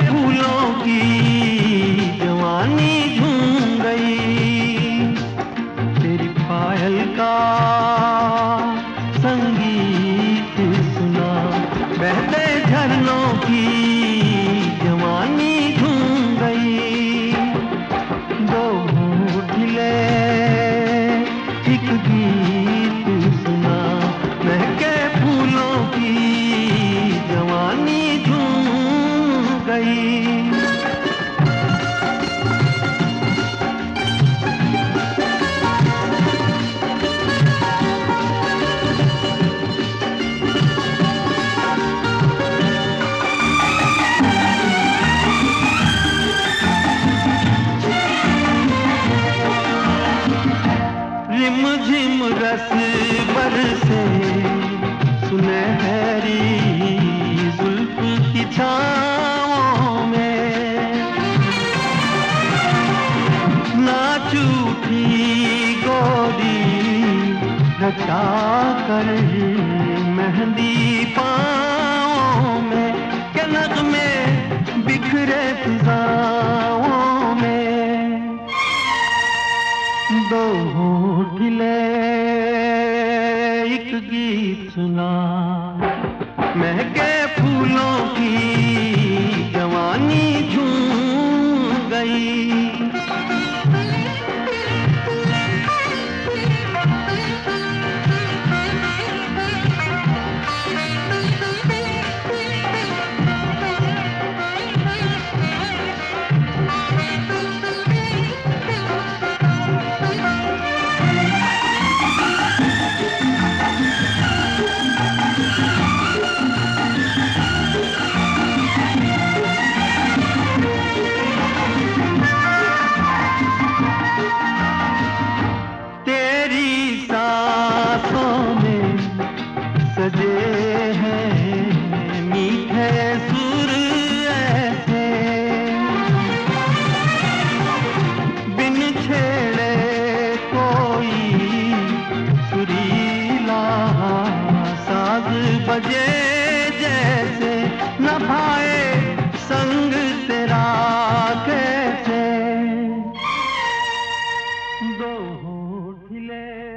फूलों की जवानी झूम गई। तेरी पायल का संगीत सुना, बहते झरनों की जवानी झूम गई। दो होठ ले एक गीत सुना, महके फूलों की जवानी झूम गई। रिमझिम रस बरसे सुनहरी जुल्फ की छाँवों में, नाच उठी गोरी रचा कर मेहंदी पाँवों में, के नग़मे बिखरे फिज़ाओं में। दो होठ ले एक गीत सुना, महके फूलों की जवानी झूम गई। सजे हैं मीठे सुर ऐसे, बिन छेड़े कोई सुरीला साज बजे जैसे, न भाए संग तेरा कैसे। दो होठ ले